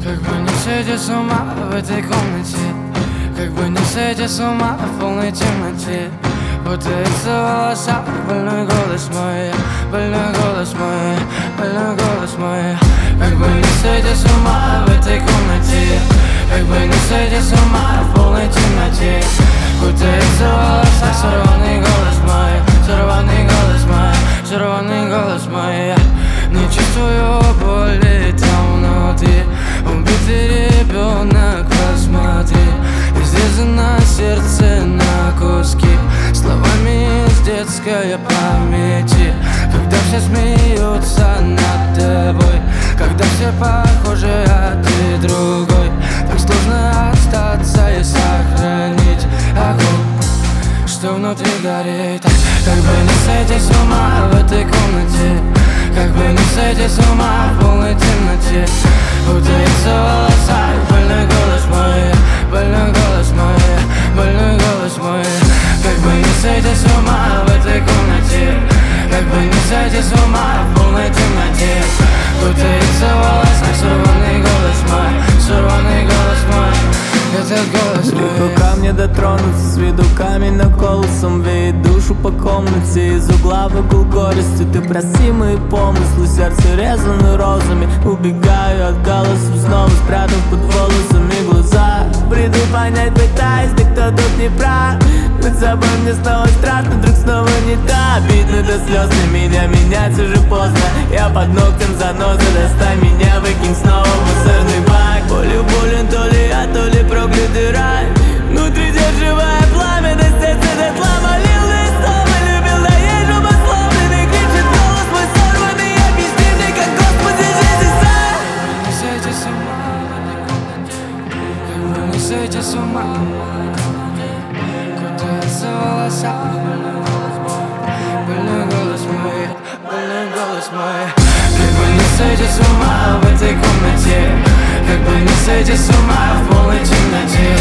Как бы не сойти с ума в этой комнате, как бы не сойти с ума в полной темноте. Путается в волосах больной голос мой, больной голос мой, больной голос мой. Как бы не сойти с ума в этой комнате, как бы не сойти с ума в полной темноте. Путается в волосах сорванный голос мой, сорванный голос мой, сорванный голос мой. Не чувствую боли там внутри, убитый ребенок, посмотри. Изрезано сердце на куски словами из детской памяти. Когда все смеются над тобой, когда все похожи, а ты другой, так сложно остаться и сохранить огонь, что внутри горит. Как бы не сойти с ума в этой комнате, как бы не сойти с ума в полной темноте. Путается в волосах больной голос мой, больной голос мой, больной голос мой. Как бы не сойти с ума в этой комнате, как бы не сойти с ума в полной темноте. Путается в волосах сорванный голос мой, сорванный голос мой. Этот голос мой. Легко ко мне дотронуться, с виду камень на колосом веет душу по комнате. Из угла в угол горести ты проси мои помыслы, сердце резаны розами. Убегаю от голосов, снова спрятав под волосами глаза. Бреду понять пытаюсь, да кто тут не прав. Быть собой мне снова страшно, вдруг снова не так. Обидно до слез на меня, менять уже поздно. Я под ногтем заноза, достань меня, выкинь снова в мусорный бак. Болью болен то ли я, то ли проклятый рай. Внутри держивое пламя, до сердца дотла. Молил и снова любил, да езжу пословленный. Кричит голос мой сорванный, объясни мне, как Господи жизнь сай. Не сойти с ума, как бы не сойти с ума. Кутается в волосах больной голос мой, больной голос мой, больной голос мой. Как бы не сойти с ума в этой комнате, как бы не сойти с ума в полной темноте.